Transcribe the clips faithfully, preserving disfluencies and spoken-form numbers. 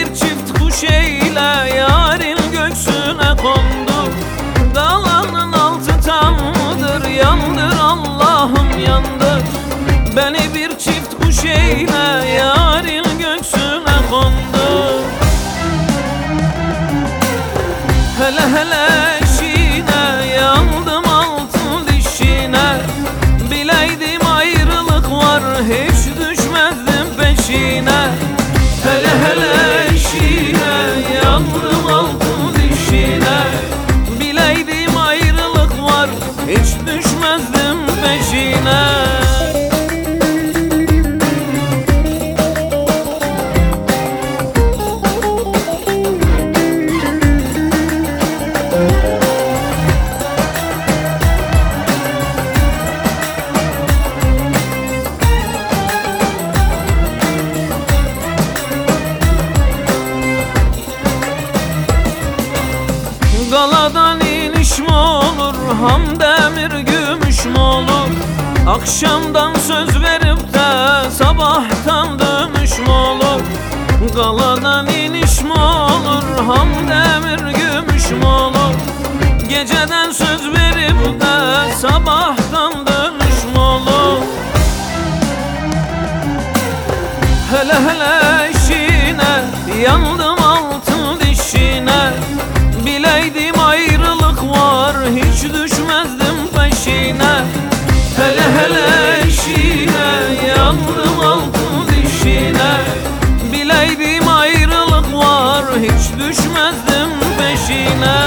çift kuş eyle yarın göksüne kondu. Dağlarının altı tamdır, yandır Allah'ım yandır. Beni bir çift kuş eyle yarın göksüne kondu. Hele hele eşine yandım altın dişine. Bileydim ayrılık var hiç düşmezdim peşine. Hele hele eşine yandım altın dişine. Bileydim ayrılık var hiç düşmezdim peşine. Galadan iniş mi olur, ham demir gümüş mü olur? Akşamdan söz verip de sabahtan dönüş mü olur? Galadan iniş mi olur, ham demir gümüş mü olur? Geceden söz verip de sabahtan dönüş mü olur? Hele hele eşine yandım altın dişine. Bileydim ayrılık var hiç düşmezdim peşine. Hele hele eşine yandım altın dişine. Bileydim ayrılık var hiç düşmezdim peşine.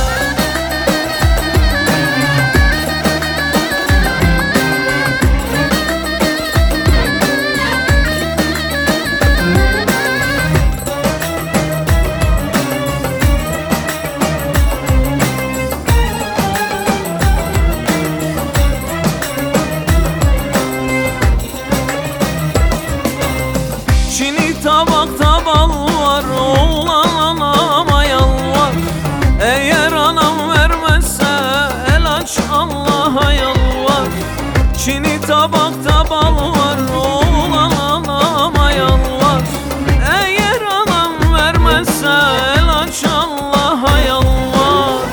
Çini tabakta bal var, oğlan anama yalvar. Eğer anam vermezse el aç Allah'a yalvar. Çini tabakta bal var, oğlan anama yalvar. Eğer anam vermezse el aç Allah'a yalvar.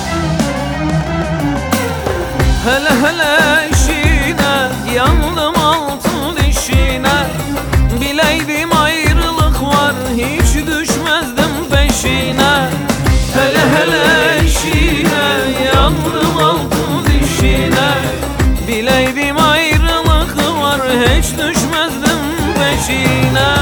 Hele hele eşine yandım altın dişine. Bileydim ayrılık var hiç düşmezdim peşine. Hele hele eşine yandım altın dişine. Bileydim ayrılık var hiç düşmezdim peşine.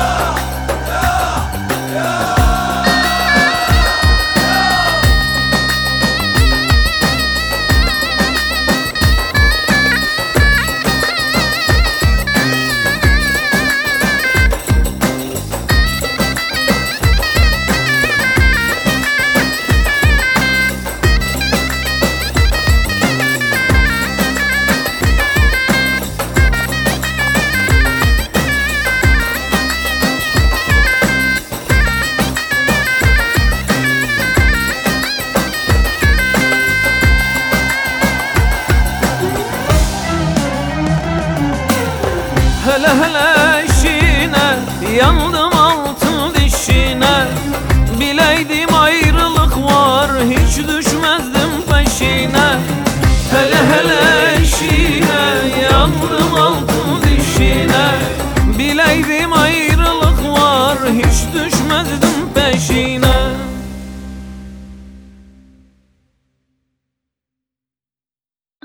Hele hele eşine yandım altın dişine. Bileydim ayrılık var hiç düşmezdim peşine. Hele hele eşine yandım altın dişine. Bileydim